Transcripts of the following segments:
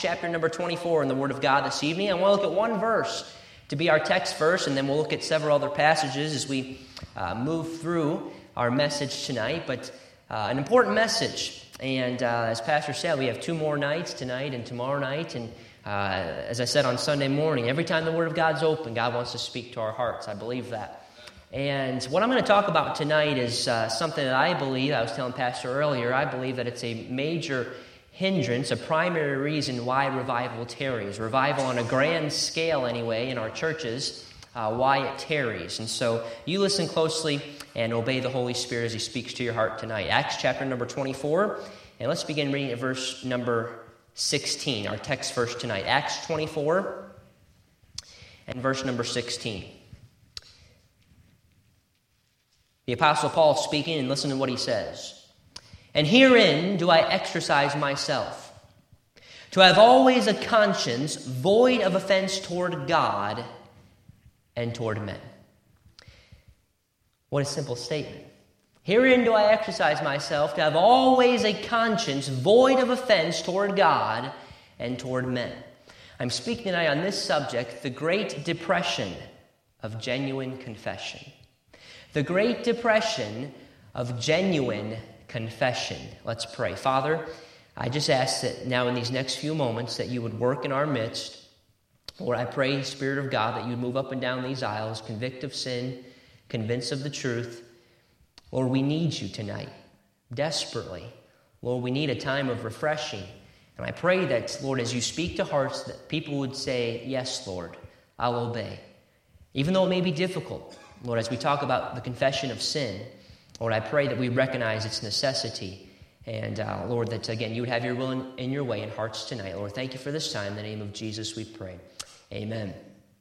Chapter number 24 in the Word of God this evening. I want to look at one verse to be our text verse, and then we'll look at several other passages as we move through our message tonight. But an important message, and as Pastor said, we have two more nights, tonight and tomorrow night, and as I said on Sunday morning, every time the Word of God's open, God wants to speak to our hearts. I believe that. And what I'm going to talk about tonight is something that I believe, I was telling Pastor earlier, I believe that it's a major hindrance, a primary reason why revival tarries. Revival on a grand scale anyway in our churches, why it tarries. And so you listen closely and obey the Holy Spirit as He speaks to your heart tonight. Acts chapter number 24, and let's begin reading at verse number 16, our text verse tonight. Acts 24 and verse number 16. The Apostle Paul speaking, and listen to what he says. And herein do I exercise myself, to have always a conscience void of offense toward God and toward men. What a simple statement. Herein do I exercise myself, to have always a conscience void of offense toward God and toward men. I'm speaking tonight on this subject, the Great Depression of genuine confession. The Great Depression of genuine confession. Let's pray. Father, I just ask that now in these next few moments that you would work in our midst. Lord, I pray, Spirit of God, that you would move up and down these aisles, convict of sin, convince of the truth. Lord, we need you tonight, desperately. Lord, we need a time of refreshing. And I pray that, Lord, as you speak to hearts, that people would say, yes, Lord, I'll obey. Even though it may be difficult, Lord, as we talk about the confession of sin, Lord, I pray that we recognize its necessity. And, Lord, that, again, you would have your will in your way in hearts tonight. Lord, thank you for this time. In the name of Jesus we pray. Amen.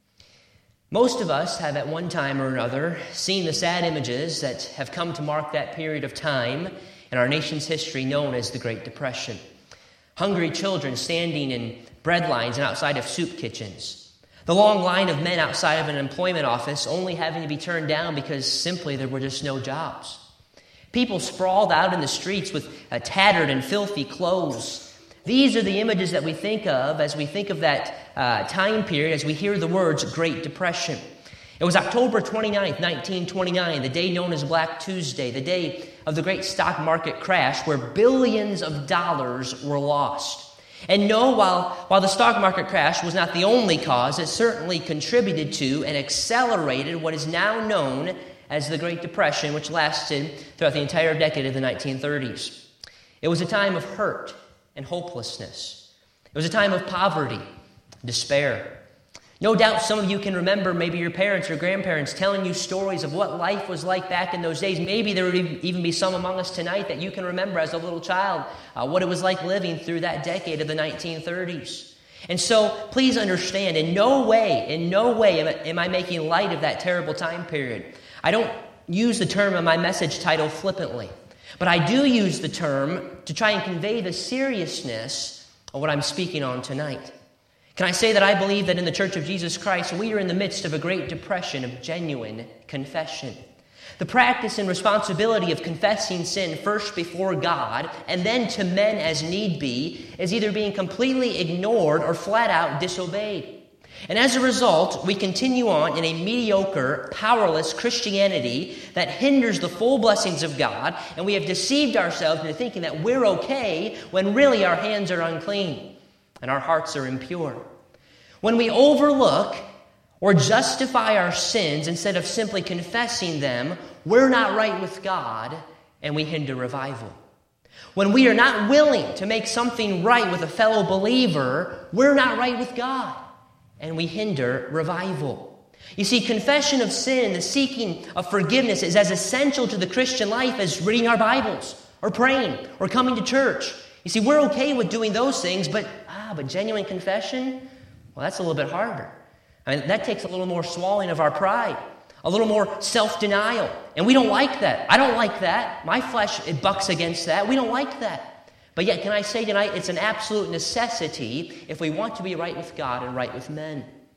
Most of us have at one time or another seen the sad images that have come to mark that period of time in our nation's history known as the Great Depression. Hungry children standing in bread lines and outside of soup kitchens. The long line of men outside of an employment office only having to be turned down because simply there were just no jobs. People sprawled out in the streets with tattered and filthy clothes. These are the images that we think of as we think of that time period, as we hear the words Great Depression. It was October 29th, 1929, the day known as Black Tuesday, the day of the great stock market crash where billions of dollars were lost. And no, while the stock market crash was not the only cause, it certainly contributed to and accelerated what is now known as the Great Depression, which lasted throughout the entire decade of the 1930s. It was a time of hurt and hopelessness. It was a time of poverty, despair. No doubt some of you can remember maybe your parents or grandparents telling you stories of what life was like back in those days. Maybe there would even be some among us tonight that you can remember as a little child what it was like living through that decade of the 1930s. And so please understand, in no way am I making light of that terrible time period. I don't use the term in my message title flippantly, but I do use the term to try and convey the seriousness of what I'm speaking on tonight. Can I say that I believe that in the Church of Jesus Christ, we are in the midst of a great depression of genuine confession. The practice and responsibility of confessing sin first before God and then to men as need be is either being completely ignored or flat out disobeyed. And as a result, we continue on in a mediocre, powerless Christianity that hinders the full blessings of God, and we have deceived ourselves into thinking that we're okay when really our hands are unclean and our hearts are impure. When we overlook or justify our sins instead of simply confessing them, we're not right with God and we hinder revival. When we are not willing to make something right with a fellow believer, we're not right with God and we hinder revival. You see, confession of sin, the seeking of forgiveness is as essential to the Christian life as reading our Bibles or praying or coming to church. You see, we're okay with doing those things, but genuine confession, well, that's a little bit harder. I mean, that takes a little more swallowing of our pride, a little more self-denial, and we don't like that. I don't like that. My flesh, it bucks against that. We don't like that. But yet, can I say tonight, it's an absolute necessity if we want to be right with God and right with men.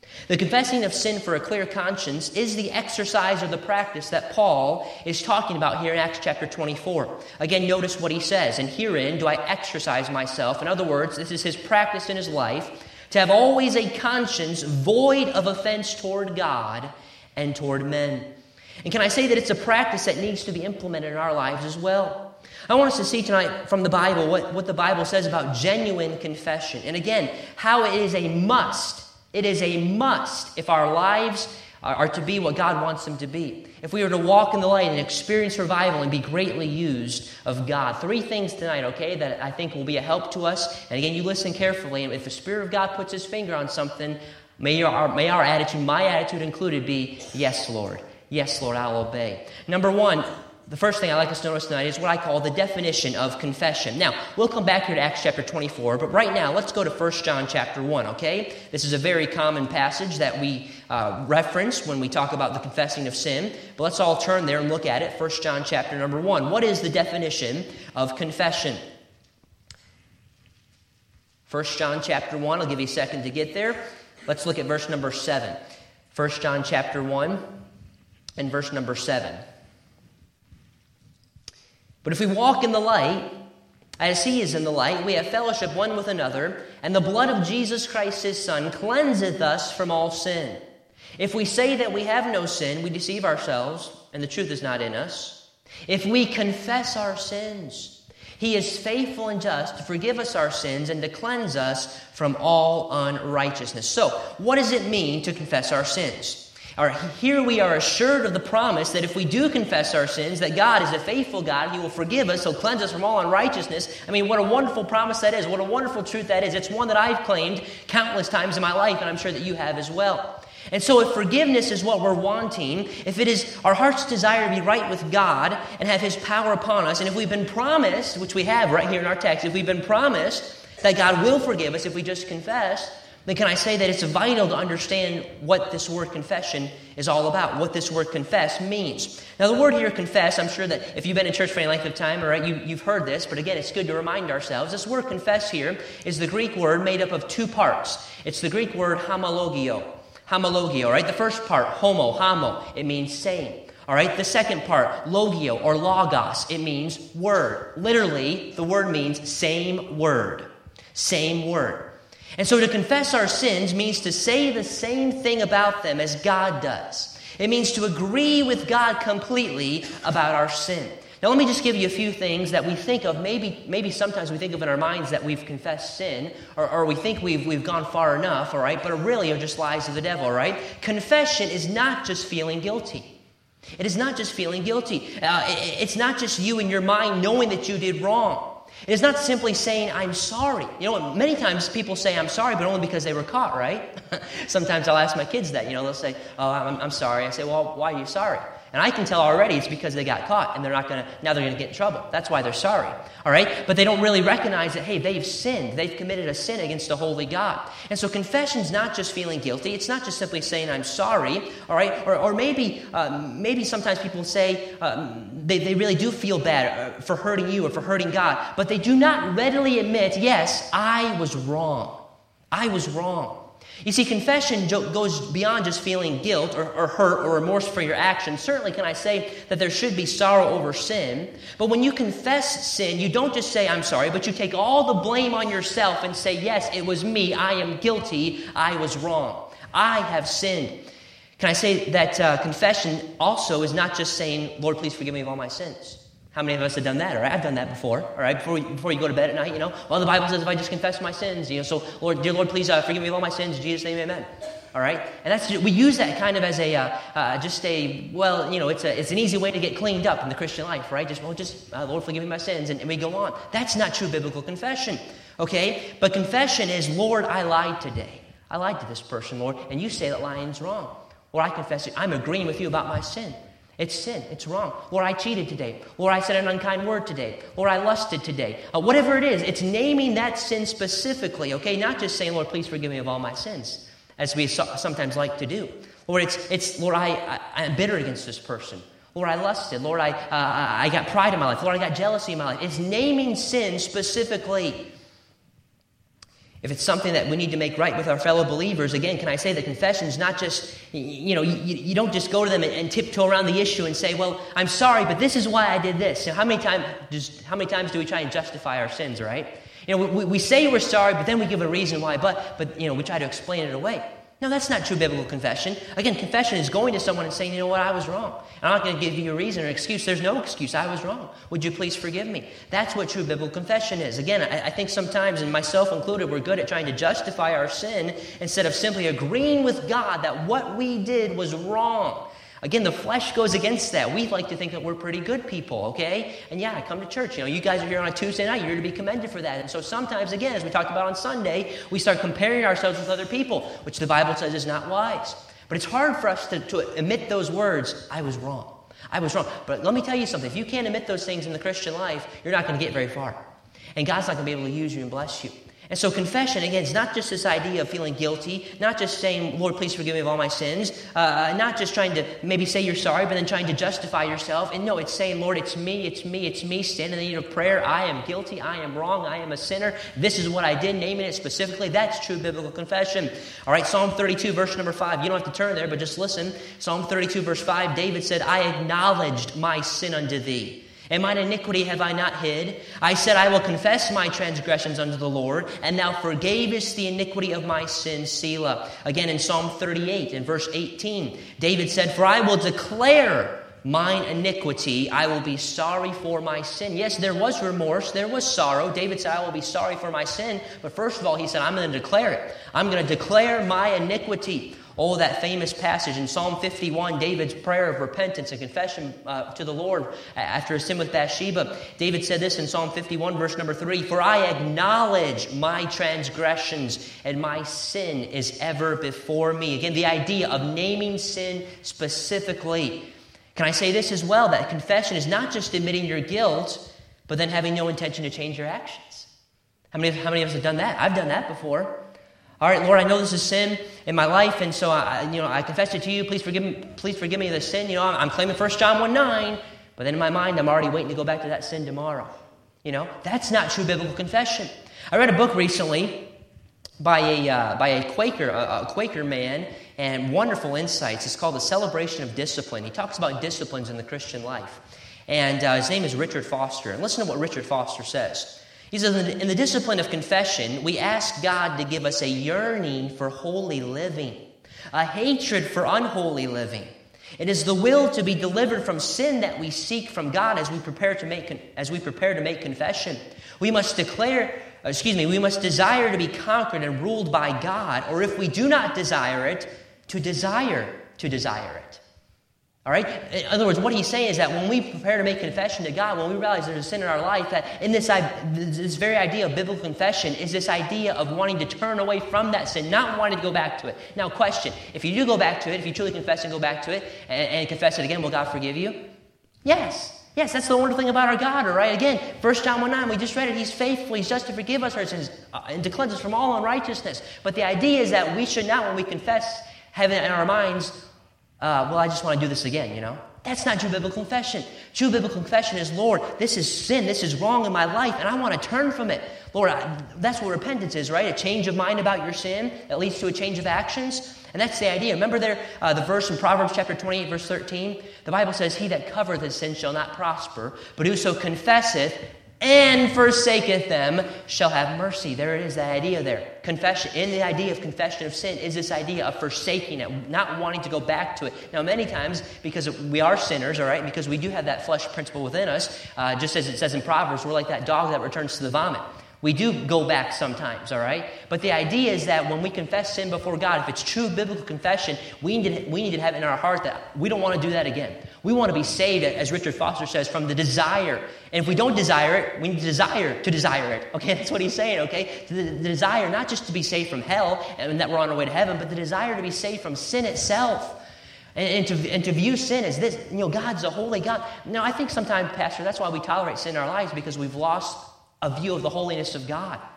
The confessing of sin for a clear conscience is the exercise or the practice that Paul is talking about here in Acts chapter 24. Again, notice what he says, and herein do I exercise myself. In other words, this is his practice in his life, to have always a conscience void of offense toward God and toward men. And can I say that it's a practice that needs to be implemented in our lives as well? I want us to see tonight from the Bible what the Bible says about genuine confession. And again, how it is a must. It is a must if our lives are to be what God wants them to be. If we are to walk in the light and experience revival and be greatly used of God. 3 things tonight, okay, that I think will be a help to us. And again, you listen carefully. And if the Spirit of God puts His finger on something, may our attitude, my attitude included, be, yes, Lord. Yes, Lord, I'll obey. Number 1, the first thing I'd like us to notice tonight is what I call the definition of confession. Now, we'll come back here to Acts chapter 24, but right now, let's go to 1 John chapter 1, okay? This is a very common passage that we reference when we talk about the confessing of sin, but let's all turn there and look at it. 1 John chapter number 1. What is the definition of confession? 1 John chapter 1, I'll give you a second to get there. Let's look at verse number 7. 1 John chapter 1 and verse number 7. But if we walk in the light, as He is in the light, we have fellowship one with another, and the blood of Jesus Christ His Son cleanseth us from all sin. If we say that we have no sin, we deceive ourselves, and the truth is not in us. If we confess our sins, He is faithful and just to forgive us our sins and to cleanse us from all unrighteousness. So, what does it mean to confess our sins? Here we are assured of the promise that if we do confess our sins, that God is a faithful God. He will forgive us. He'll cleanse us from all unrighteousness. I mean, what a wonderful promise that is. What a wonderful truth that is. It's one that I've claimed countless times in my life, and I'm sure that you have as well. And so if forgiveness is what we're wanting, if it is our heart's desire to be right with God and have His power upon us, and if we've been promised, which we have right here in our text, if we've been promised that God will forgive us if we just confess, then can I say that it's vital to understand what this word confession is all about, what this word confess means. Now, the word here, confess, I'm sure that if you've been in church for any length of time, all right, you've heard this, but again, it's good to remind ourselves. This word confess here is the Greek word made up of 2 parts. It's the Greek word homologio. Homologio, right? The first part, homo, it means saying. All right, the second part, logio or logos, it means word. Literally, the word means same word. Same word. And so to confess our sins means to say the same thing about them as God does. It means to agree with God completely about our sin. Now let me just give you a few things that we think of. Maybe sometimes we think of in our minds that we've confessed sin, or we think we've gone far enough, all right, but really are just lies of the devil, all right? Confession is not just feeling guilty. It is not just feeling guilty. It's not just you in your mind knowing that you did wrong. It is not simply saying, I'm sorry. You know, many times people say, I'm sorry, but only because they were caught, right? Sometimes I'll ask my kids that. You know, they'll say, oh, I'm sorry. I say, well, why are you sorry? And I can tell already it's because they got caught, and now they're going to get in trouble. That's why they're sorry, all right? But they don't really recognize that, hey, they've sinned. They've committed a sin against a holy God. And so confession's not just feeling guilty. It's not just simply saying, I'm sorry, all right? Or maybe sometimes people say they really do feel bad for hurting you or for hurting God, but they do not readily admit, yes, I was wrong. I was wrong. You see, confession goes beyond just feeling guilt or hurt or remorse for your actions. Certainly, can I say that there should be sorrow over sin. But when you confess sin, you don't just say, I'm sorry, but you take all the blame on yourself and say, yes, it was me. I am guilty. I was wrong. I have sinned. Can I say that confession also is not just saying, Lord, please forgive me of all my sins. How many of us have done that? All right, I've done that before. All right, before you go to bed at night, you know. Well, the Bible says if I just confess my sins, you know. So, Lord, dear Lord, please forgive me of all my sins. In Jesus' name, amen. All right, and we use that kind of as it's an easy way to get cleaned up in the Christian life, right? Lord, forgive me my sins, and we go on. That's not true biblical confession, okay? But confession is, Lord, I lied today. I lied to this person, Lord, and you say that lying's wrong. Lord, I confess it. I'm agreeing with you about my sin. It's sin. It's wrong. Lord, I cheated today. Lord, I said an unkind word today. Lord, I lusted today. Whatever it is, it's naming that sin specifically, okay? Not just saying, Lord, please forgive me of all my sins, as we sometimes like to do. Lord, it's Lord, I'm bitter against this person. Lord, I lusted. Lord, I got pride in my life. Lord, I got jealousy in my life. It's naming sin specifically. if it's something that we need to make right with our fellow believers, again, can I say that confession is not just, you don't just go to them and tiptoe around the issue and say, well, I'm sorry, but this is why I did this. How many times do we try and justify our sins, right? We say we're sorry, but then we give a reason why, but we try to explain it away. No, that's not true biblical confession. Again, confession is going to someone and saying, you know what, I was wrong. I'm not going to give you a reason or excuse. There's no excuse. I was wrong. Would you please forgive me? That's what true biblical confession is. Again, I think sometimes, and myself included, we're good at trying to justify our sin instead of simply agreeing with God that what we did was wrong. Again, the flesh goes against that. We like to think that we're pretty good people, okay? And yeah, I come to church. You guys are here on a Tuesday night. You're here to be commended for that. And so sometimes, again, as we talked about on Sunday, we start comparing ourselves with other people, which the Bible says is not wise. But it's hard for us to admit those words, I was wrong. I was wrong. But let me tell you something. If you can't admit those things in the Christian life, you're not going to get very far. And God's not going to be able to use you and bless you. And so confession, again, is not just this idea of feeling guilty, not just saying, Lord, please forgive me of all my sins, not just trying to maybe say you're sorry, but then trying to justify yourself. And no, it's saying, Lord, it's me, stand in the need of prayer. I am guilty, I am wrong, I am a sinner. This is what I did, naming it specifically. That's true biblical confession. All right, Psalm 32, verse number 5. You don't have to turn there, but just listen. Psalm 32, verse 5, David said, I acknowledged my sin unto thee. And mine iniquity have I not hid. I said, I will confess my transgressions unto the Lord, and thou forgavest the iniquity of my sin, Selah. Again, in Psalm 38, in verse 18, David said, for I will declare mine iniquity. I will be sorry for my sin. Yes, there was remorse. There was sorrow. David said, I will be sorry for my sin. But first of all, he said, I'm going to declare it. I'm going to declare my iniquity. Oh, that famous passage in Psalm 51, David's prayer of repentance and confession to the Lord after his sin with Bathsheba. David said this in Psalm 51, verse number 3, for I acknowledge my transgressions, and my sin is ever before me. Again, the idea of naming sin specifically. Can I say this as well, that confession is not just admitting your guilt, but then having no intention to change your actions? How many of us have done that? I've done that before. All right, Lord, I know this is sin in my life, and so I confess it to you. Please forgive me of this sin. I'm claiming 1 John 1:9, but then in my mind, I'm already waiting to go back to that sin tomorrow. That's not true biblical confession. I read a book recently by a Quaker man, and wonderful insights. It's called The Celebration of Discipline. He talks about disciplines in the Christian life, and his name is Richard Foster. And listen to what Richard Foster says. He says, in the discipline of confession, we ask God to give us a yearning for holy living, a hatred for unholy living. It is the will to be delivered from sin that we seek from God as we prepare to make confession. We must desire to be conquered and ruled by God, or if we do not desire it, to desire it. All right? In other words, what he's saying is that when we prepare to make confession to God, when we realize there's a sin in our life, that in this very idea of biblical confession is this idea of wanting to turn away from that sin, not wanting to go back to it. Now, question, if you do go back to it, if you truly confess and go back to it and confess it again, will God forgive you? Yes. Yes, that's the wonderful thing about our God, all right? Again, 1 John 1:9, we just read it. He's faithful. He's just to forgive us our sins and to cleanse us from all unrighteousness. But the idea is that we should not, when we confess, have it in our minds, I just want to do this again, That's not true biblical confession. True biblical confession is, Lord, this is sin, this is wrong in my life, and I want to turn from it. Lord, that's what repentance is, right? A change of mind about your sin that leads to a change of actions. And that's the idea. Remember there, the verse in Proverbs chapter 28, verse 13? The Bible says, he that covereth his sin shall not prosper, but whoso confesseth and forsaketh them shall have mercy. There it is, that idea there. Confession, in the idea of confession of sin is this idea of forsaking it, not wanting to go back to it. Now, many times, because we are sinners, all right, because we do have that flesh principle within us, just as it says in Proverbs, we're like that dog that returns to the vomit. We do go back sometimes, all right? But the idea is that when we confess sin before God, if it's true biblical confession, we need to have in our heart that we don't want to do that again. We want to be saved, as Richard Foster says, from the desire. And if we don't desire it, we need to desire it. Okay, that's what he's saying, okay? The desire not just to be saved from hell and that we're on our way to heaven, but the desire to be saved from sin itself. And to view sin as this, God's a holy God. Now, I think sometimes, Pastor, that's why we tolerate sin in our lives, because we've lost a view of the holiness of God.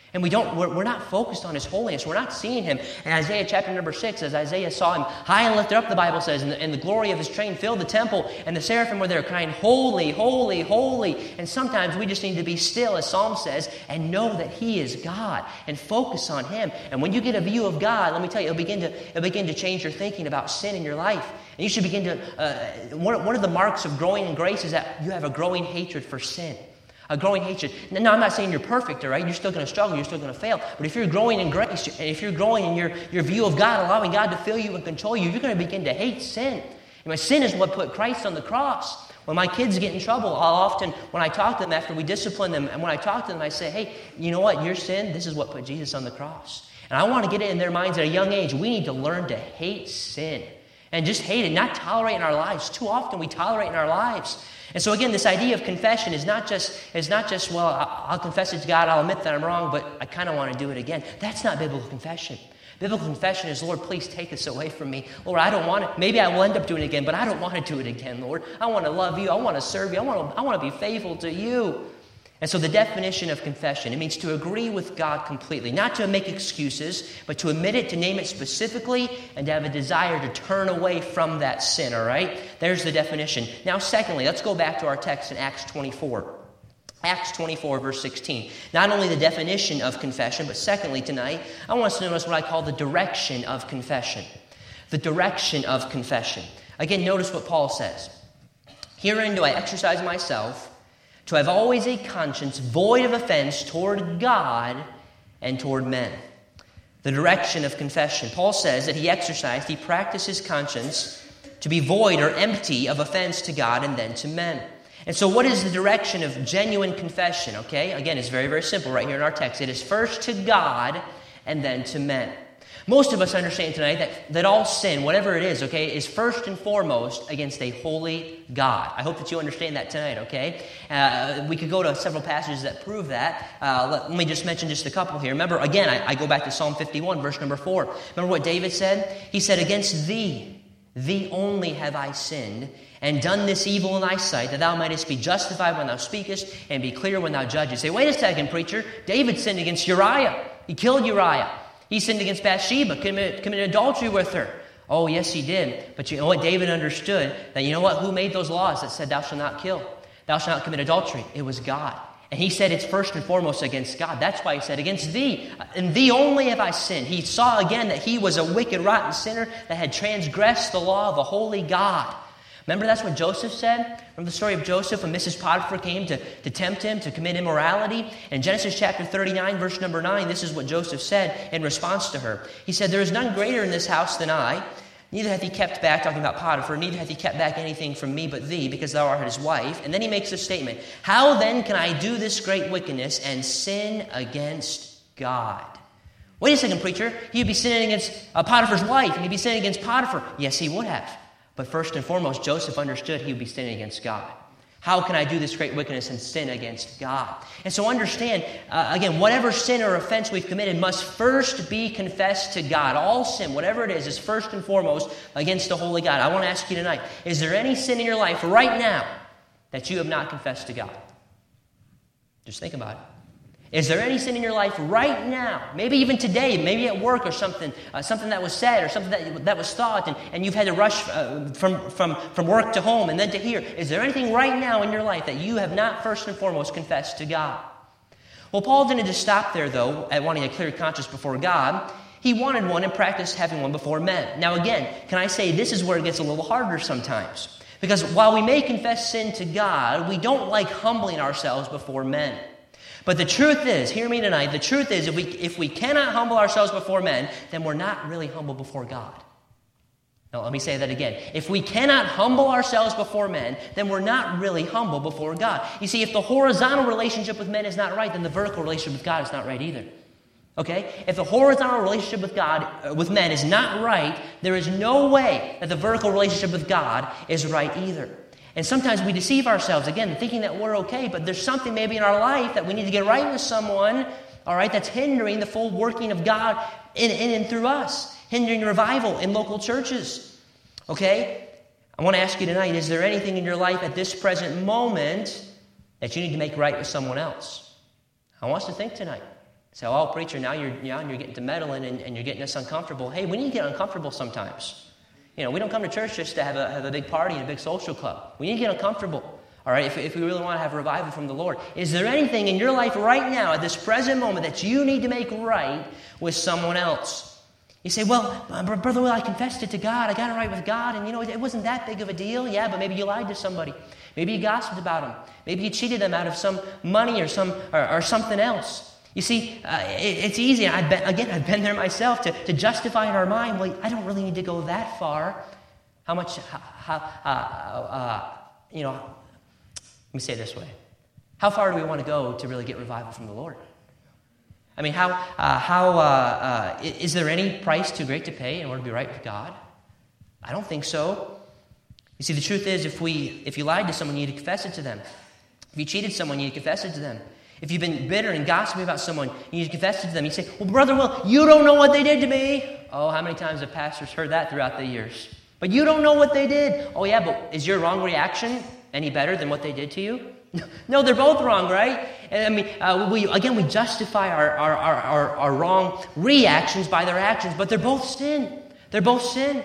And we're not focused on His holiness. We're not seeing Him. In Isaiah chapter number 6, as Isaiah saw Him high and lifted up, the Bible says, and the glory of His train filled the temple, and the seraphim were there crying, holy, holy, holy. And sometimes we just need to be still, as Psalm says, and know that He is God, and focus on Him. And when you get a view of God, let me tell you, it'll begin to change your thinking about sin in your life. And you should begin to, one of the marks of growing in grace is that you have a growing hatred for sin. A growing hatred. Now, I'm not saying you're perfect, all right? You're still going to struggle. You're still going to fail. But if you're growing in grace, and if you're growing in your view of God, allowing God to fill you and control you, you're going to begin to hate sin. And sin is what put Christ on the cross. When my kids get in trouble, I'll often, when I talk to them after we discipline them, and when I talk to them, I say, hey, you know what? Your sin, this is what put Jesus on the cross. And I want to get it in their minds at a young age. We need to learn to hate sin. And just hate it, not tolerate in our lives. Too often we tolerate in our lives. And so again, this idea of confession is not just, well, I'll confess it to God, I'll admit that I'm wrong, but I kind of want to do it again. That's not biblical confession. Biblical confession is, Lord, please take this away from me. Lord, I don't want it. Maybe I will end up doing it again, but I don't want to do it again, Lord. I want to love you. I want to serve you. I want to be faithful to you. And so the definition of confession, it means to agree with God completely, not to make excuses, but to admit it, to name it specifically, and to have a desire to turn away from that sin, all right? There's the definition. Now, secondly, let's go back to our text in Acts 24. Acts 24, verse 16. Not only the definition of confession, but secondly, tonight, I want us to notice what I call the direction of confession. The direction of confession. Again, notice what Paul says. Herein do I exercise myself, to have always a conscience void of offense toward God and toward men. The direction of confession. Paul says that he practiced his conscience to be void or empty of offense to God and then to men. And so what is the direction of genuine confession? Okay, again, it's very, very simple right here in our text. It is first to God and then to men. Most of us understand tonight that all sin, whatever it is, okay, is first and foremost against a holy God. I hope that you understand that tonight, okay? We could go to several passages that prove that. Let me just mention just a couple here. Remember, again, I go back to Psalm 51, verse number 4. Remember what David said? He said, against thee only have I sinned, and done this evil in thy sight, that thou mightest be justified when thou speakest, and be clear when thou judgest. Say, wait a second, preacher. David sinned against Uriah. He killed Uriah. He sinned against Bathsheba, committed adultery with her. Oh, yes, he did. But you know what? David understood that, you know what? Who made those laws that said, thou shalt not kill? Thou shalt not commit adultery? It was God. And he said it's first and foremost against God. That's why he said, against thee. And thee only have I sinned. He saw again that he was a wicked, rotten sinner that had transgressed the law of a holy God. Remember, that's what Joseph said? Remember the story of Joseph when Mrs. Potiphar came to tempt him to commit immorality? In Genesis chapter 39, verse number 9, this is what Joseph said in response to her. He said, there is none greater in this house than I. Neither hath he kept back, talking about Potiphar, neither hath he kept back anything from me but thee, because thou art his wife. And then he makes this statement, how then can I do this great wickedness and sin against God? Wait a second, preacher. He'd be sinning against Potiphar's wife, and he'd be sinning against Potiphar. Yes, he would have. But first and foremost, Joseph understood he would be sinning against God. How can I do this great wickedness and sin against God? And so understand, again, whatever sin or offense we've committed must first be confessed to God. All sin, whatever it is first and foremost against the holy God. I want to ask you tonight, is there any sin in your life right now that you have not confessed to God? Just think about it. Is there any sin in your life right now, maybe even today, maybe at work or something that was said or something that was thought, and you've had to rush from work to home and then to here? Is there anything right now in your life that you have not first and foremost confessed to God? Well, Paul didn't just stop there, though, at wanting a clear conscience before God. He wanted one and practiced having one before men. Now again, can I say this is where it gets a little harder sometimes? Because while we may confess sin to God, we don't like humbling ourselves before men. But the truth is, hear me tonight, the truth is if we cannot humble ourselves before men, then we're not really humble before God. Now, let me say that again. If we cannot humble ourselves before men, then we're not really humble before God. You see, if the horizontal relationship with men is not right, then the vertical relationship with God is not right either. Okay? If the horizontal relationship with God, with men is not right, there is no way that the vertical relationship with God is right either. And sometimes we deceive ourselves, again, thinking that we're okay, but there's something maybe in our life that we need to get right with someone, all right, that's hindering the full working of God in and through us, hindering revival in local churches. Okay? I want to ask you tonight, is there anything in your life at this present moment that you need to make right with someone else? I want us to think tonight. So, oh, preacher, now you're getting to meddling and you're getting us uncomfortable. Hey, we need to get uncomfortable sometimes. You know, we don't come to church just to have a big party and a big social club. We need to get uncomfortable. All right, if we really want to have revival from the Lord. Is there anything in your life right now, at this present moment, that you need to make right with someone else? You say, well, Brother Will, I confessed it to God. I got it right with God, and it wasn't that big of a deal. Yeah, but maybe you lied to somebody. Maybe you gossiped about them. Maybe you cheated them out of some money or something else. You see, it's easy. I've been there myself to justify in our mind, well, I don't really need to go that far. Let me say it this way. How far do we want to go to really get revival from the Lord? I mean, is there any price too great to pay in order to be right with God? I don't think so. You see, the truth is, if you lied to someone, you need to confess it to them. If you cheated someone, you need to confess it to them. If you've been bitter and gossiping about someone, you need to confess it to them. You say, well, Brother Will, you don't know what they did to me. Oh, how many times have pastors heard that throughout the years? But you don't know what they did. Oh, yeah, but is your wrong reaction any better than what they did to you? No, they're both wrong, right? And I mean, we justify our wrong reactions by their actions, but they're both sin. They're both sin.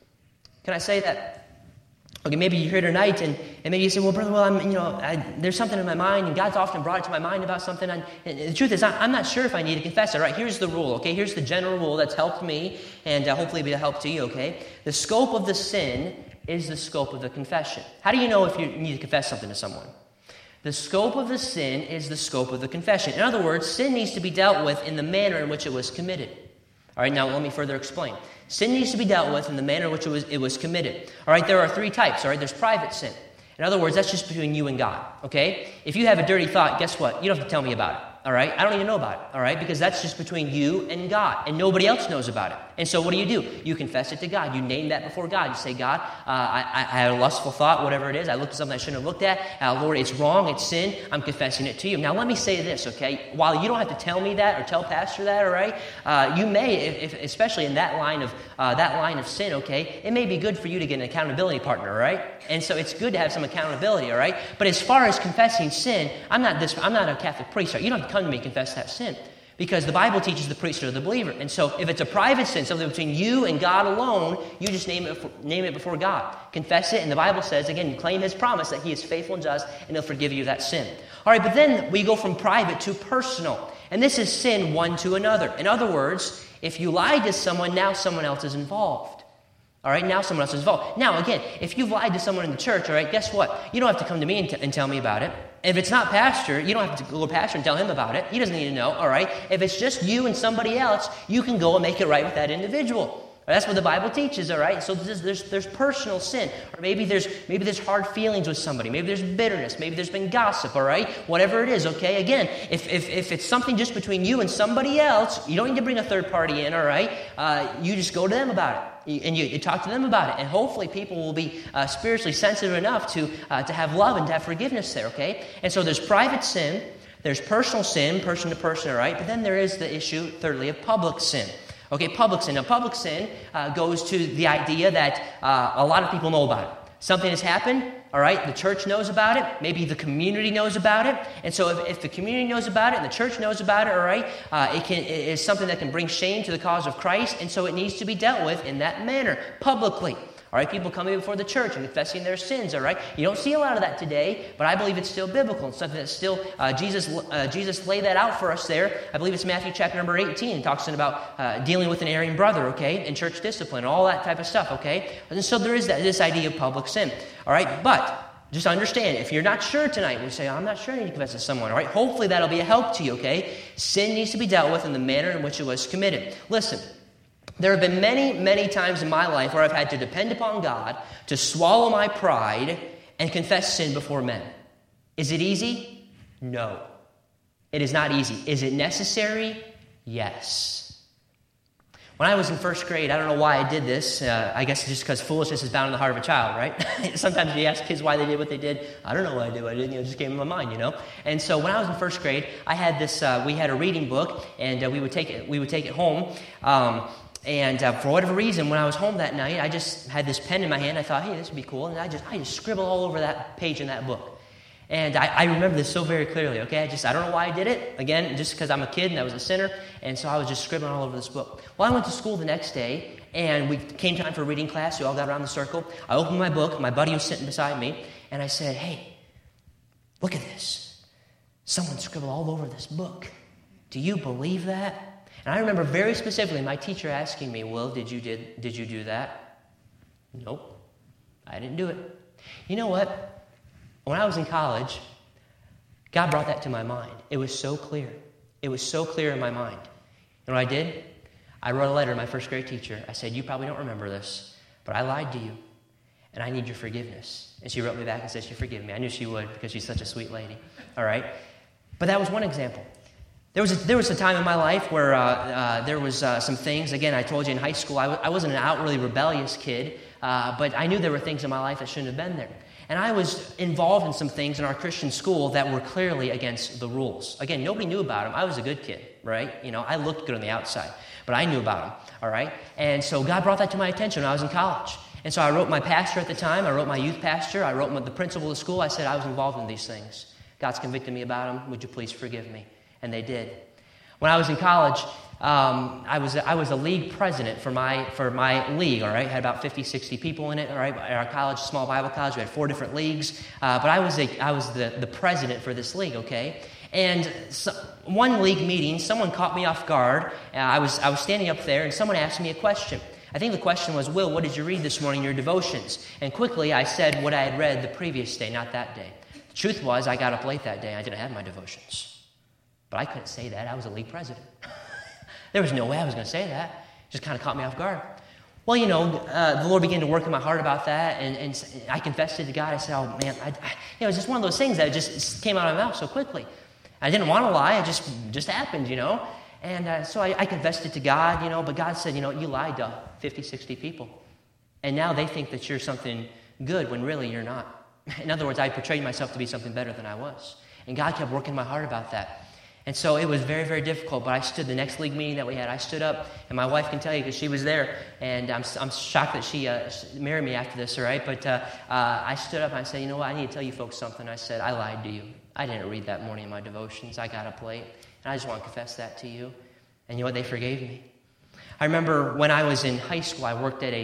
Can I say that? Okay, maybe you're here tonight, and maybe you say, well, Brother, there's something in my mind, and God's often brought it to my mind about something, and the truth is, I'm not sure if I need to confess it. All right, here's the rule, okay? Here's the general rule that's helped me, and hopefully it'll be a help to you, okay? The scope of the sin is the scope of the confession. How do you know if you need to confess something to someone? The scope of the sin is the scope of the confession. In other words, sin needs to be dealt with in the manner in which it was committed. All right, now let me further explain. Sin needs to be dealt with in the manner in which it was committed. All right, there are three types. All right, there's private sin. In other words, that's just between you and God. Okay? If you have a dirty thought, guess what? You don't have to tell me about it. All right? I don't even know about it. All right? Because that's just between you and God, and nobody else knows about it. And so what do? You confess it to God. You name that before God. You say, God, I had a lustful thought, whatever it is. I looked at something I shouldn't have looked at. Lord, it's wrong. It's sin. I'm confessing it to you. Now, let me say this, okay? While you don't have to tell me that or tell Pastor that, all right? You may, if especially in that line of sin, okay, it may be good for you to get an accountability partner, all right? And so it's good to have some accountability, all right? But as far as confessing sin, I'm not a Catholic priest, right? You don't have to come to me and confess that sin. Because the Bible teaches the priesthood of the believer. And so if it's a private sin, something between you and God alone, you just name it before God. Confess it, and the Bible says, again, you claim His promise that He is faithful and just, and He'll forgive you that sin. All right, but then we go from private to personal. And this is sin one to another. In other words, if you lied to someone, now someone else is involved. All right, now someone else is involved. Now, again, if you've lied to someone in the church, all right, guess what? You don't have to come to me and tell me about it. If it's not pastor, you don't have to go to pastor and tell him about it. He doesn't need to know, all right? If it's just you and somebody else, you can go and make it right with that individual. That's what the Bible teaches, all right? So there's personal sin. Or maybe there's hard feelings with somebody. Maybe there's bitterness. Maybe there's been gossip, all right? Whatever it is, okay? Again, if it's something just between you and somebody else, you don't need to bring a third party in, all right? You just go to them about it. And you talk to them about it. And hopefully people will be spiritually sensitive enough to have love and to have forgiveness there, okay? And so there's private sin. There's personal sin, person to person, all right? But then there is the issue, thirdly, of public sin. Okay, public sin. Now, public sin goes to the idea that a lot of people know about it. Something has happened, all right, the church knows about it, maybe the community knows about it, and so if the community knows about it and the church knows about it, all right, it is something that can bring shame to the cause of Christ, and so it needs to be dealt with in that manner, publicly. All right, people coming before the church and confessing their sins, all right? You don't see a lot of that today, but I believe it's still biblical. It's something that's still, Jesus laid that out for us there. I believe it's Matthew chapter number 18. It talks about dealing with an erring brother, okay, and church discipline, all that type of stuff, okay? And so there is this idea of public sin, all right? But just understand, if you're not sure tonight, we say, I'm not sure I need to confess to someone, all right? Hopefully that'll be a help to you, okay? Sin needs to be dealt with in the manner in which it was committed. Listen. There have been many, many times in my life where I've had to depend upon God to swallow my pride and confess sin before men. Is it easy? No. It is not easy. Is it necessary? Yes. When I was in first grade, I don't know why I did this. I guess just because foolishness is bound in the heart of a child, right? Sometimes you ask kids why they did what they did. I don't know why I did what I did. It just came in my mind, And so when I was in first grade, I had this. We had a reading book, and we would take it home. And for whatever reason, when I was home that night, I just had this pen in my hand. I thought, hey, this would be cool. And I just scribbled all over that page in that book. And I remember this so very clearly, okay? I don't know why I did it. Again, just because I'm a kid and I was a sinner. And so I was just scribbling all over this book. Well, I went to school the next day, and we came time for reading class. We all got around the circle. I opened my book. My buddy was sitting beside me. And I said, hey, look at this. Someone scribbled all over this book. Do you believe that? And I remember very specifically my teacher asking me, Will, did you do that? Nope, I didn't do it. You know what? When I was in college, God brought that to my mind. It was so clear. It was so clear in my mind. You know what I did? I wrote a letter to my first grade teacher. I said, you probably don't remember this, but I lied to you, and I need your forgiveness. And she wrote me back and said she forgave me. I knew she would because she's such a sweet lady. All right? But that was one example. There was a time in my life where there was some things. Again, I told you in high school, I wasn't an outwardly rebellious kid, but I knew there were things in my life that shouldn't have been there. And I was involved in some things in our Christian school that were clearly against the rules. Again, nobody knew about them. I was a good kid, right? You know, I looked good on the outside, but I knew about them, all right? And so God brought that to my attention when I was in college. And so I wrote my pastor at the time. I wrote my youth pastor. I wrote the principal of the school. I said I was involved in these things. God's convicted me about them. Would you please forgive me? And they did. When I was in college, I was a league president for my league, all right? Had about 50, 60 people in it, all right? At our college, small Bible college, we had 4 different leagues. But I was the president for this league, okay? And so, one league meeting, someone caught me off guard. I was standing up there, and someone asked me a question. I think the question was, Will, what did you read this morning in your devotions? And quickly I said what I had read the previous day, not that day. The truth was, I got up late that day. I didn't have my devotions. But I couldn't say that. I was a league president. There was no way I was going to say that. It just kind of caught me off guard. Well, you know, the Lord began to work in my heart about that, and I confessed it to God. I said, oh, man, it was just one of those things that just came out of my mouth so quickly. I didn't want to lie. It just happened, you know. And so I confessed it to God, you know, but God said, you know, you lied to 50, 60 people. And now they think that you're something good when really you're not. In other words, I portrayed myself to be something better than I was. And God kept working my heart about that. And so it was very, very difficult, but I stood the next league meeting that we had. I stood up, and my wife can tell you because she was there, and I'm shocked that she married me after this, all right? But I stood up and I said, you know what, I need to tell you folks something. I said, I lied to you. I didn't read that morning in my devotions. I got up late, and I just want to confess that to you. And you know what, they forgave me. I remember when I was in high school, I worked at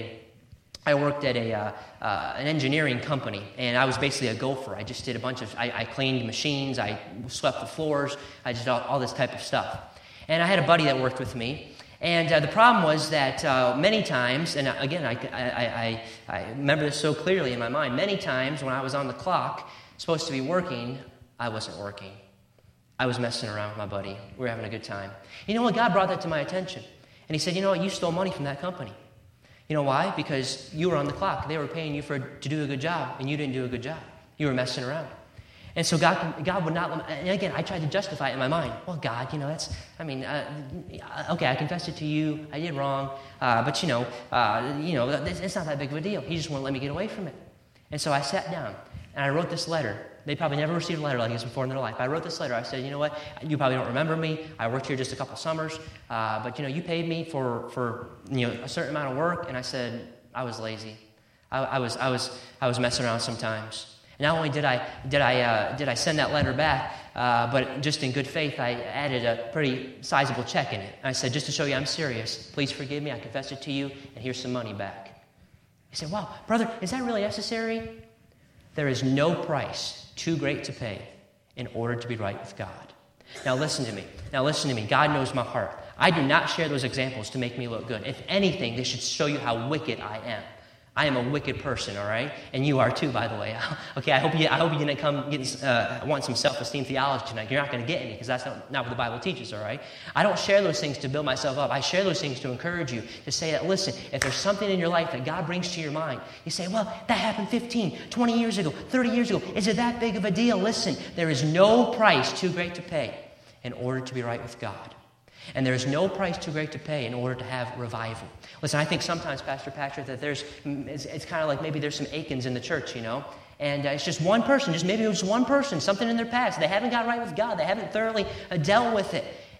an engineering company, and I was basically a gopher. I just did I cleaned machines, I swept the floors, I did all this type of stuff. And I had a buddy that worked with me, and the problem was that many times, and again, I remember this so clearly in my mind, many times when I was on the clock, supposed to be working, I wasn't working. I was messing around with my buddy. We were having a good time. You know what? God brought that to my attention. And he said, you know what? You stole money from that company. You know why? Because you were on the clock. They were paying you to do a good job, and you didn't do a good job. You were messing around. And so God would not, and again, I tried to justify it in my mind. Well, God, you know, okay, I confessed it to you. I did wrong. But, it's not that big of a deal. He just wouldn't let me get away from it. And so I sat down, and I wrote this letter. They probably never received a letter like this before in their life. I wrote this letter. I said, you know what? You probably don't remember me. I worked here just a couple summers. But, you know, you paid me for a certain amount of work. And I said, I was lazy. I was messing around sometimes. And not only did I send that letter back, but just in good faith, I added a pretty sizable check in it. And I said, just to show you I'm serious, please forgive me. I confess it to you, and here's some money back. He said, wow, brother, is that really necessary? There is no price too great to pay in order to be right with God. Now listen to me. God knows my heart. I do not share those examples to make me look good. If anything, they should show you how wicked I am. I am a wicked person, all right? And you are too, by the way. Okay, I hope you didn't come want some self-esteem theology tonight. You're not going to get any because that's not what the Bible teaches, all right? I don't share those things to build myself up. I share those things to encourage you, to say that, listen, if there's something in your life that God brings to your mind, you say, well, that happened 15, 20 years ago, 30 years ago. Is it that big of a deal? Listen, there is no price too great to pay in order to be right with God. And there is no price too great to pay in order to have revival. Listen, I think sometimes, Pastor Patrick, that it's kind of like maybe there's some Achans in the church, you know, and it's just one person, something in their past. They haven't got right with God. They haven't thoroughly dealt with it.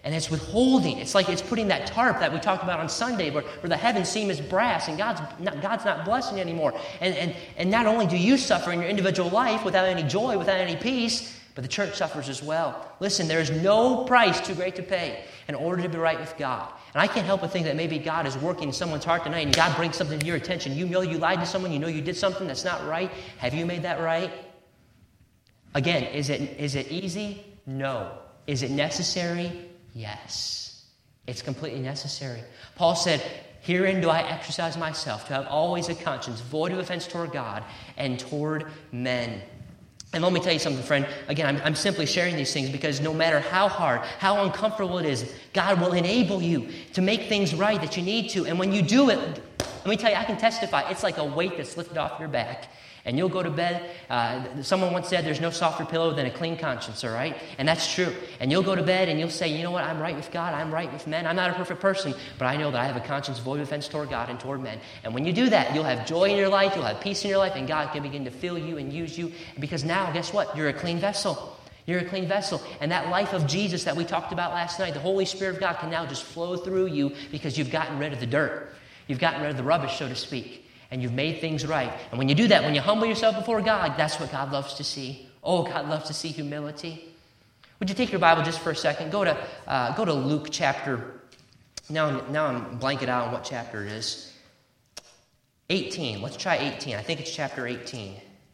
And it's withholding. It's like it's putting that tarp that we talked about on Sunday where the heavens seem as brass and God's not blessing anymore. And not only do you suffer in your individual life without any joy, without any peace, but the church suffers as well. Listen, there is no price too great to pay in order to be right with God. And I can't help but think that maybe God is working in someone's heart tonight and God brings something to your attention. You know you lied to someone. You know you did something that's not right. Have you made that right? Again, is it easy? No. Is it necessary? Yes. It's completely necessary. Paul said, herein do I exercise myself, to have always a conscience void of offense toward God and toward men. And let me tell you something, friend. Again, I'm simply sharing these things because no matter how hard, how uncomfortable it is, God will enable you to make things right that you need to. And when you do it, let me tell you, I can testify, it's like a weight that's lifted off your back. And you'll go to bed. Someone once said there's no softer pillow than a clean conscience, all right? And that's true. And you'll go to bed and you'll say, you know what, I'm right with God, I'm right with men. I'm not a perfect person, but I know that I have a conscience void of offense toward God and toward men. And when you do that, you'll have joy in your life, you'll have peace in your life, and God can begin to fill you and use you. Because now, guess what? You're a clean vessel. You're a clean vessel. And that life of Jesus that we talked about last night, the Holy Spirit of God can now just flow through you because you've gotten rid of the dirt. You've gotten rid of the rubbish, so to speak. And you've made things right. And when you do that, when you humble yourself before God, that's what God loves to see. Oh, God loves to see humility. Would you take your Bible just for a second? Go to Luke chapter. Now I'm blanking out on what chapter it is. 18. Let's try 18. I think it's chapter 18.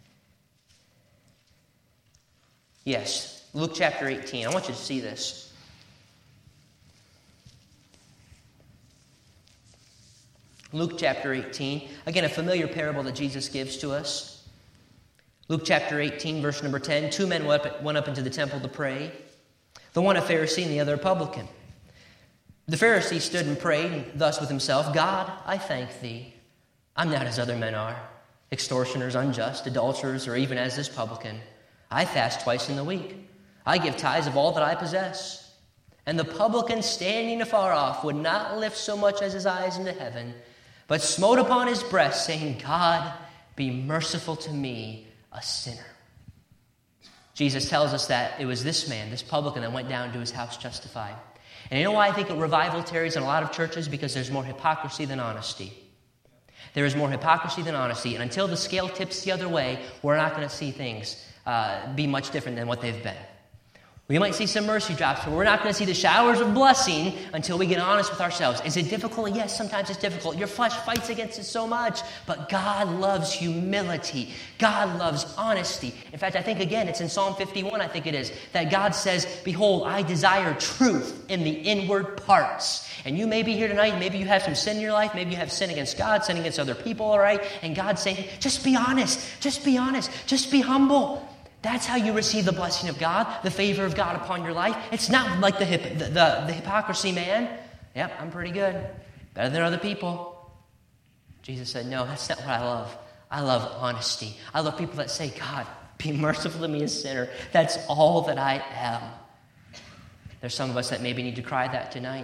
Yes, Luke chapter 18. I want you to see this. Luke chapter 18. Again, a familiar parable that Jesus gives to us. Luke chapter 18, verse number 10. 2 men went up into the temple to pray. The one a Pharisee and the other a publican. The Pharisee stood and prayed thus with himself, God, I thank thee. I'm not as other men are, extortioners, unjust, adulterers, or even as this publican. I fast twice in the week. I give tithes of all that I possess. And the publican, standing afar off, would not lift so much as his eyes into heaven, but smote upon his breast, saying, God, be merciful to me, a sinner. Jesus tells us that it was this man, this publican, that went down to his house justified. And you know why I think a revival tarries in a lot of churches? Because there's more hypocrisy than honesty. There is more hypocrisy than honesty. And until the scale tips the other way, we're not going to see things be much different than what they've been. We might see some mercy drops, but we're not going to see the showers of blessing until we get honest with ourselves. Is it difficult? Yes, sometimes it's difficult. Your flesh fights against it so much, but God loves humility. God loves honesty. In fact, I think, again, it's in Psalm 51, I think it is, that God says, behold, I desire truth in the inward parts. And you may be here tonight, maybe you have some sin in your life, maybe you have sin against God, sin against other people, all right? And God's saying, just be honest, just be honest, just be humble. That's how you receive the blessing of God, the favor of God upon your life. It's not like the hypocrisy man. Yep, I'm pretty good. Better than other people. Jesus said, no, that's not what I love. I love honesty. I love people that say, God, be merciful to me, a sinner. That's all that I am. There's some of us that maybe need to cry that tonight.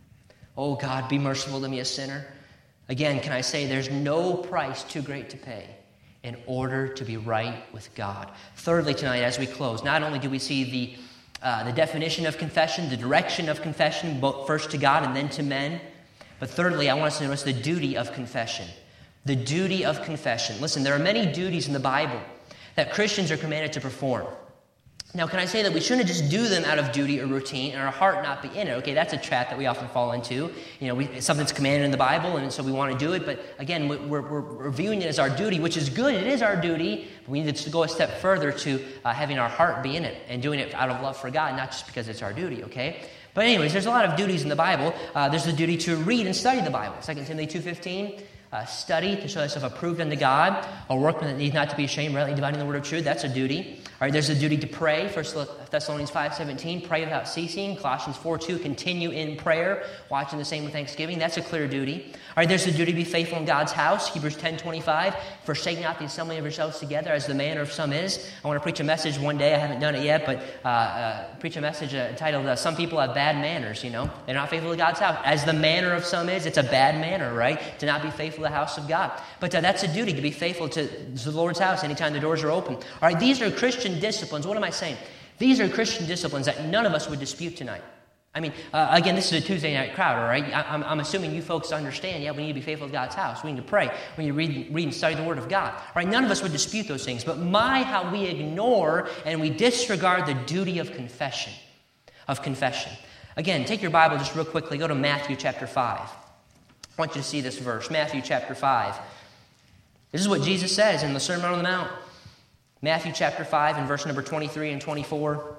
Oh, God, be merciful to me, a sinner. Again, can I say there's no price too great to pay in order to be right with God. Thirdly, tonight, as we close, not only do we see the definition of confession, the direction of confession, both first to God and then to men, but thirdly, I want us to notice the duty of confession. The duty of confession. Listen, there are many duties in the Bible that Christians are commanded to perform. Now, can I say that we shouldn't just do them out of duty or routine and our heart not be in it? Okay, that's a trap that we often fall into. You know, something's commanded in the Bible, and so we want to do it. But again, we're viewing it as our duty, which is good. It is our duty. But we need to go a step further to having our heart be in it and doing it out of love for God, not just because it's our duty, okay? But anyways, there's a lot of duties in the Bible. There's the duty to read and study the Bible. 2 Timothy 2:15. Study to show yourself approved unto God, a workman that needs not to be ashamed, rightly dividing the word of truth. That's a duty. All right, there's a duty to pray. 1 Thessalonians 5:17, pray without ceasing. Colossians 4:2, continue in prayer, watching the same with thanksgiving. That's a clear duty. All right, there's the duty to be faithful in God's house. Hebrews 10:25, forsake not the assembly of yourselves together, as the manner of some is. I want to preach a message one day. I haven't done it yet, but preach a message entitled, Some People Have Bad Manners, you know. They're not faithful to God's house. As the manner of some is, it's a bad manner, right? To not be faithful to the house of God. But that's a duty, to be faithful to the Lord's house anytime the doors are open. All right, these are Christian disciplines. What am I saying? These are Christian disciplines that none of us would dispute tonight. I mean, again, this is a Tuesday night crowd, all right? I'm assuming you folks understand, we need to be faithful to God's house. We need to pray. We need to read and study the Word of God. All right, none of us would dispute those things. But how we ignore and we disregard the duty of confession. Again, take your Bible just real quickly. Go to Matthew chapter 5. I want you to see this verse. Matthew chapter 5. This is what Jesus says in the Sermon on the Mount. Matthew chapter 5 and verse number 23 and 24.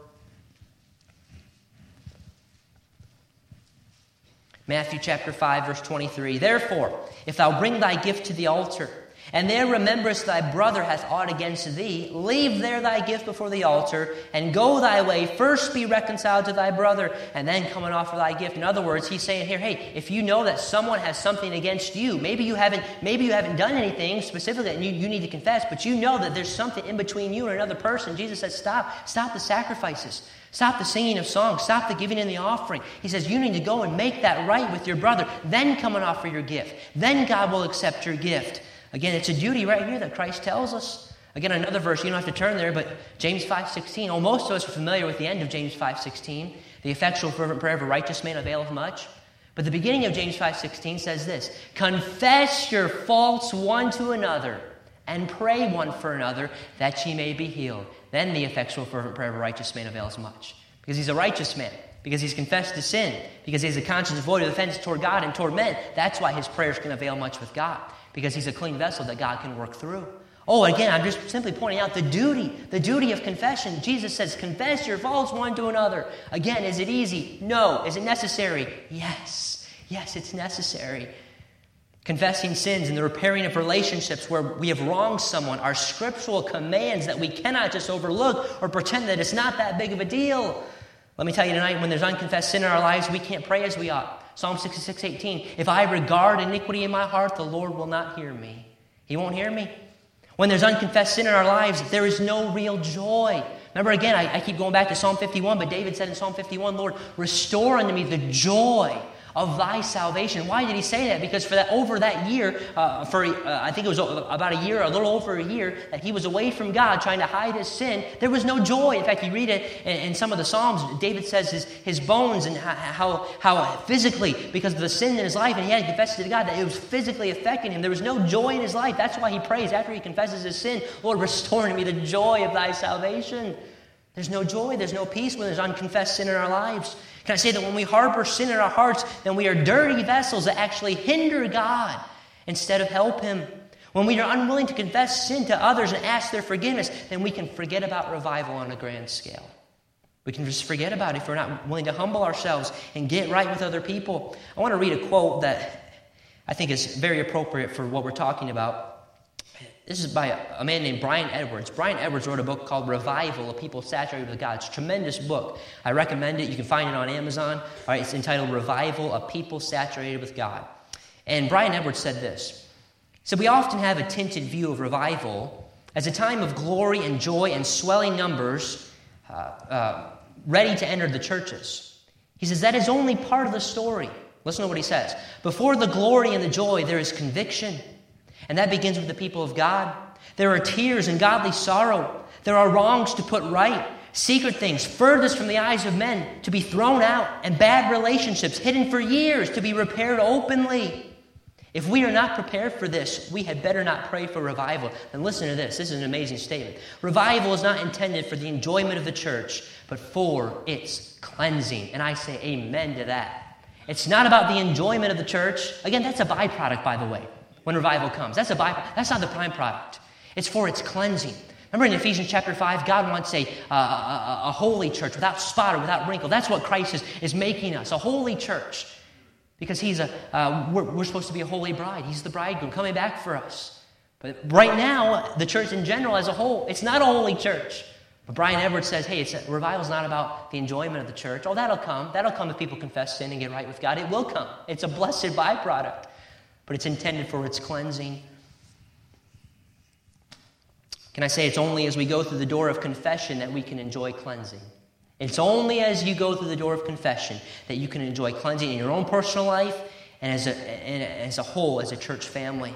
Matthew chapter 5, verse 23. Therefore, if thou bring thy gift to the altar, and there rememberest thy brother hath aught against thee, leave there thy gift before the altar, and go thy way. First be reconciled to thy brother, and then come and offer thy gift. In other words, he's saying here, hey, if you know that someone has something against you, maybe you haven't done anything specifically, and you need to confess, but you know that there's something in between you and another person. Jesus says, stop the sacrifices. Stop the singing of songs. Stop the giving in the offering. He says, you need to go and make that right with your brother. Then come and offer your gift. Then God will accept your gift. Again, it's a duty right here that Christ tells us. Again, another verse, you don't have to turn there, but James 5:16. Oh, most of us are familiar with the end of James 5:16. The effectual fervent prayer of a righteous man availeth much. But the beginning of James 5:16 says this, confess your faults one to another, and pray one for another, that ye may be healed. Then the effectual fervent prayer of a righteous man avails much. Because he's a righteous man. Because he's confessed his sin. Because he has a conscience void of offense toward God and toward men. That's why his prayers can avail much with God. Because he's a clean vessel that God can work through. Oh, again, I'm just simply pointing out the duty of confession. Jesus says, confess your faults one to another. Again, is it easy? No. Is it necessary? Yes. Yes, it's necessary. Confessing sins and the repairing of relationships where we have wronged someone are scriptural commands that we cannot just overlook or pretend that it's not that big of a deal. Let me tell you tonight, when there's unconfessed sin in our lives, we can't pray as we ought. Psalm 66:18, if I regard iniquity in my heart, the Lord will not hear me. He won't hear me. When there's unconfessed sin in our lives, there is no real joy. Remember again, I keep going back to Psalm 51, but David said in Psalm 51, Lord, restore unto me the joy of thy salvation. Why did he say that? Because for that over that year, I think it was about a year, a little over a year, that he was away from God trying to hide his sin, there was no joy. In fact, you read it in some of the Psalms, David says his bones and how physically, because of the sin in his life, and he had to confess it to God, that it was physically affecting him. There was no joy in his life. That's why he prays after he confesses his sin, Lord, restore to me the joy of thy salvation. There's no joy, there's no peace when there's unconfessed sin in our lives. Can I say that when we harbor sin in our hearts, then we are dirty vessels that actually hinder God instead of help Him. When we are unwilling to confess sin to others and ask their forgiveness, then we can forget about revival on a grand scale. We can just forget about it if we're not willing to humble ourselves and get right with other people. I want to read a quote that I think is very appropriate for what we're talking about. This is by a man named Brian Edwards. Brian Edwards wrote a book called Revival, A People Saturated with God. It's a tremendous book. I recommend it. You can find it on Amazon. All right, it's entitled Revival, A People Saturated with God. And Brian Edwards said this. He said, we often have a tinted view of revival as a time of glory and joy and swelling numbers ready to enter the churches. He says, that is only part of the story. Listen to what he says. Before the glory and the joy, there is conviction. And that begins with the people of God. There are tears and godly sorrow. There are wrongs to put right, secret things furthest from the eyes of men to be thrown out, and bad relationships hidden for years to be repaired openly. If we are not prepared for this, we had better not pray for revival. And listen to this. This is an amazing statement. Revival is not intended for the enjoyment of the church, but for its cleansing. And I say amen to that. It's not about the enjoyment of the church. Again, that's a byproduct, by the way. When revival comes. That's a byproduct. That's not the prime product. It's for its cleansing. Remember in Ephesians chapter 5, God wants a holy church without spot or without wrinkle. That's what Christ is making us, a holy church. Because we're supposed to be a holy bride. He's the bridegroom coming back for us. But right now, the church in general as a whole, it's not a holy church. But Brian Edwards says, hey, revival's not about the enjoyment of the church. Oh, that'll come. That'll come if people confess sin and get right with God. It will come. It's a blessed byproduct. But it's intended for its cleansing. Can I say it's only as we go through the door of confession that we can enjoy cleansing? It's only as you go through the door of confession that you can enjoy cleansing in your own personal life and as a whole, as a church family.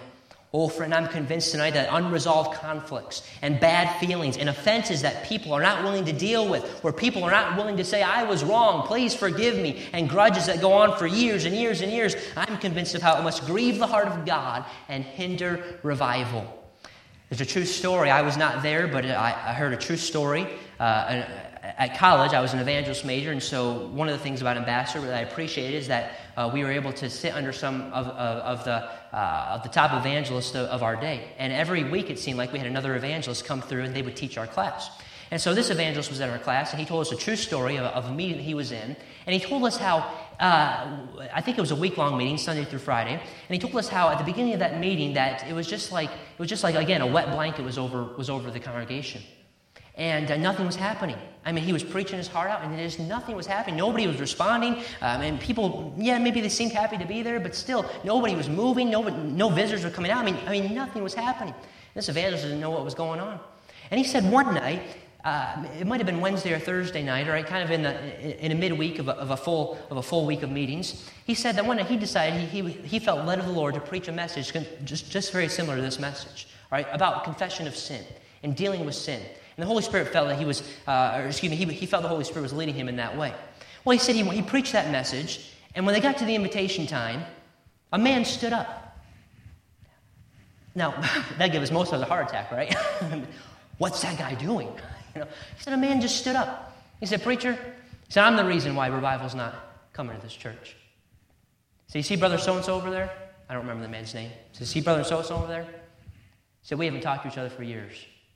Oh, friend, I'm convinced tonight that unresolved conflicts and bad feelings and offenses that people are not willing to deal with, where people are not willing to say, I was wrong, please forgive me, and grudges that go on for years and years and years, I'm convinced of how it must grieve the heart of God and hinder revival. There's a true story. I was not there, but I heard a true story. At college, I was an evangelist major, and so one of the things about Ambassador that I appreciated is that we were able to sit under some of the top evangelists of our day. And every week, it seemed like we had another evangelist come through, and they would teach our class. And so this evangelist was in our class, and he told us a true story of a meeting he was in. And he told us how, I think it was a week-long meeting, Sunday through Friday. And he told us how at the beginning of that meeting that it was just like again, a wet blanket was over the congregation. And nothing was happening. I mean, he was preaching his heart out, and just nothing was happening. Nobody was responding. And people, maybe they seemed happy to be there, but still, nobody was moving. No visitors were coming out. I mean, nothing was happening. This evangelist didn't know what was going on. And he said one night, it might have been Wednesday or Thursday night, all right, kind of in a midweek of a full week of meetings. He said that one night he decided he felt led of the Lord to preach a message just very similar to this message, all right, about confession of sin and dealing with sin. And the Holy Spirit felt that he felt the Holy Spirit was leading him in that way. Well, he said he preached that message, and when they got to the invitation time, a man stood up. Now, that gave us most of us a heart attack, right? What's that guy doing? He said a man just stood up. He said, preacher, he said, I'm the reason why revival's not coming to this church. So you see brother so-and-so over there? I don't remember the man's name. So you see brother so-and-so over there? He said, we haven't talked to each other for years.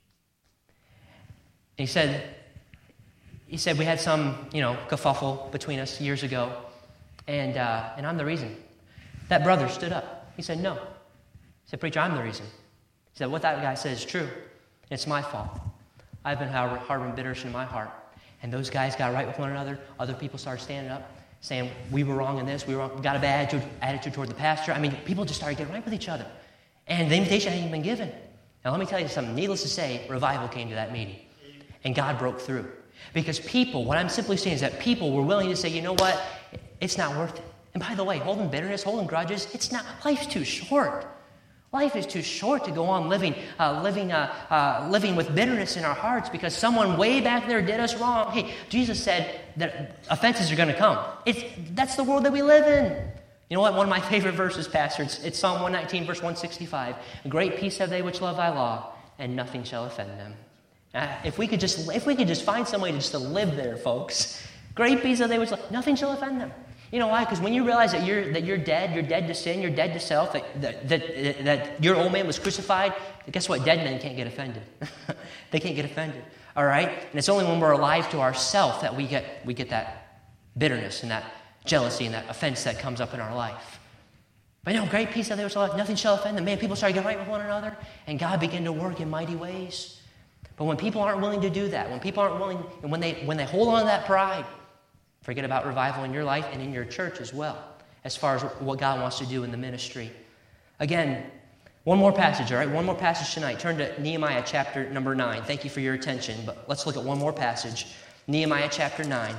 He said we had some, kerfuffle between us years ago, and I'm the reason. That brother stood up. He said, no. He said, preacher, I'm the reason. He said, what that guy says is true. It's my fault. I've been harboring bitterness in my heart. And those guys got right with one another. Other people started standing up, saying, we were wrong in this, we got a bad attitude toward the pastor. I mean, people just started getting right with each other. And the invitation hadn't even been given. Now, let me tell you something. Needless to say, revival came to that meeting. And God broke through. Because people, what I'm simply saying is that people were willing to say, you know what? It's not worth it. And by the way, holding bitterness, holding grudges, life's too short. Life is too short to go on living with bitterness in our hearts because someone way back there did us wrong. Hey, Jesus said that offenses are going to come. That's the world that we live in. You know what? One of my favorite verses, Pastor, it's Psalm 119, verse 165. Great peace have they which love thy law, and nothing shall offend them. If we could just find some way to live there, folks. Great peace have they which love, nothing shall offend them. You know why? Because when you realize that you're dead to sin, you're dead to self, that your old man was crucified, guess what? Dead men can't get offended. They can't get offended. All right? And it's only when we're alive to ourself that we get that bitterness and that jealousy and that offense that comes up in our life. But no, great peace that they which love, nothing shall offend them. Man, people started getting right with one another, and God began to work in mighty ways. But when people aren't willing to do that, when people aren't willing, and when they hold on to that pride, forget about revival in your life and in your church as well, as far as what God wants to do in the ministry. Again, one more passage, all right? One more passage tonight. Turn to Nehemiah chapter number 9. Thank you for your attention, but let's look at one more passage. Nehemiah chapter 9.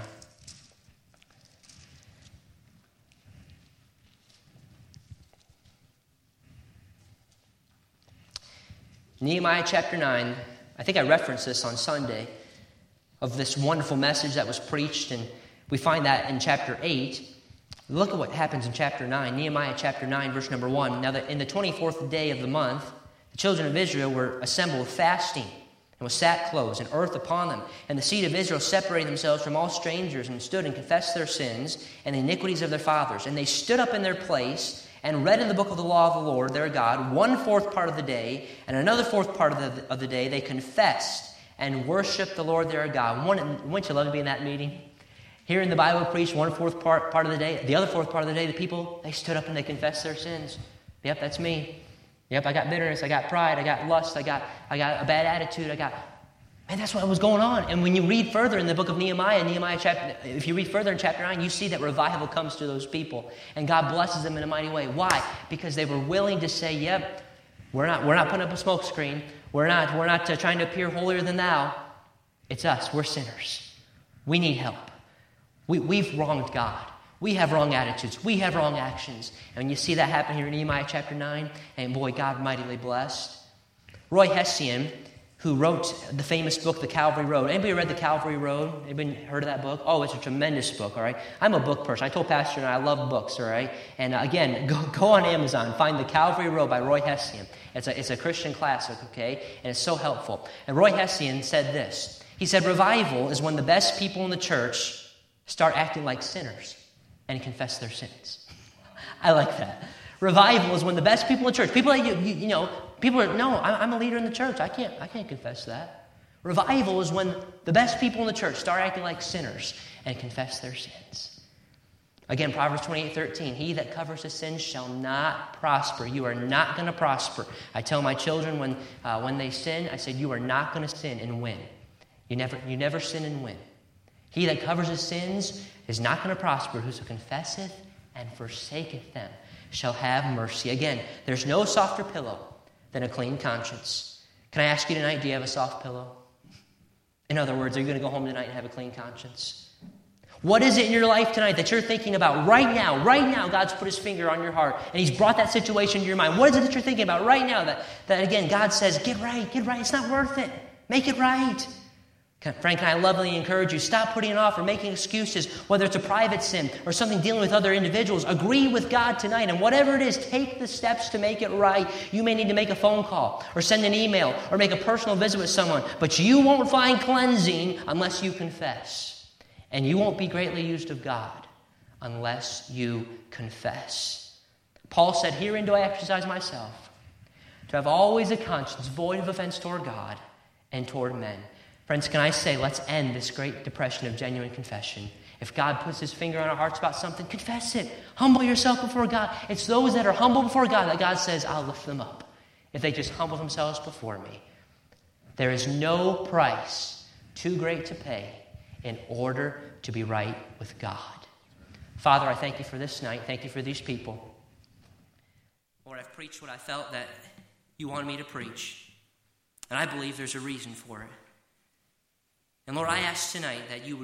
Nehemiah chapter 9. I think I referenced this on Sunday, of this wonderful message that was preached, and we find that in chapter 8. Look at what happens in chapter 9, Nehemiah chapter 9, verse number 1. Now, in the 24th day of the month, the children of Israel were assembled fasting, and with sackcloths and earth upon them. And the seed of Israel separated themselves from all strangers, and stood and confessed their sins and the iniquities of their fathers. And they stood up in their place and read in the book of the law of the Lord their God 1/4 part of the day, and another 4th part of the day they confessed and worshiped the Lord their God. Wouldn't you love to be in that meeting? Hearing the Bible preached 1/4 part of the day, the other 4th part of the day, the people, they stood up and they confessed their sins. Yep, that's me. Yep, I got bitterness, I got pride, I got lust, I got a bad attitude, man, that's what was going on. And when you read further in the book of Nehemiah chapter, if you read further in chapter 9, you see that revival comes to those people. And God blesses them in a mighty way. Why? Because they were willing to say, yep, we're not putting up a smoke screen. We're not trying to appear holier than thou. It's us. We're sinners. We need help. We've wronged God. We have wrong attitudes. We have wrong actions. And when you see that happen here in Nehemiah chapter 9, and boy, God mightily blessed. Roy Hession, who wrote the famous book, The Calvary Road. Anybody read The Calvary Road? Anybody heard of that book? Oh, it's a tremendous book, all right? I'm a book person. I told Pastor and I love books, all right? And again, go on Amazon. Find The Calvary Road by Roy Hession. It's a Christian classic, okay? And it's so helpful. And Roy Hession said this. He said, revival is when the best people in the church start acting like sinners and confess their sins. I like that. Revival is when the best people in the church, people that people are, no, I'm a leader in the church. I can't confess that. Revival is when the best people in the church start acting like sinners and confess their sins. Again, Proverbs 28:13, he that covers his sins shall not prosper. You are not going to prosper. I tell my children when they sin, I said, you are not going to sin and win. You never sin and win. He that covers his sins is not going to prosper. Whoso confesseth and forsaketh them shall have mercy. Again, there's no softer pillow than a clean conscience. Can I ask you tonight, do you have a soft pillow? In other words, are you going to go home tonight and have a clean conscience? What is it in your life tonight that you're thinking about right now? Right now, God's put his finger on your heart, and he's brought that situation to your mind. What is it that you're thinking about right now that again, God says, get right. It's not worth it. Make it right. Frank and I lovingly encourage you, stop putting it off or making excuses, whether it's a private sin or something dealing with other individuals. Agree with God tonight, and whatever it is, take the steps to make it right. You may need to make a phone call or send an email or make a personal visit with someone, but you won't find cleansing unless you confess. And you won't be greatly used of God unless you confess. Paul said, herein do I exercise myself, to have always a conscience void of offense toward God and toward men. Friends, can I say, let's end this great depression of genuine confession. If God puts his finger on our hearts about something, confess it. Humble yourself before God. It's those that are humble before God that God says, I'll lift them up if they just humble themselves before me. There is no price too great to pay in order to be right with God. Father, I thank you for this night. Thank you for these people. Lord, I've preached what I felt that you wanted me to preach. And I believe there's a reason for it. And Lord, I ask tonight that you would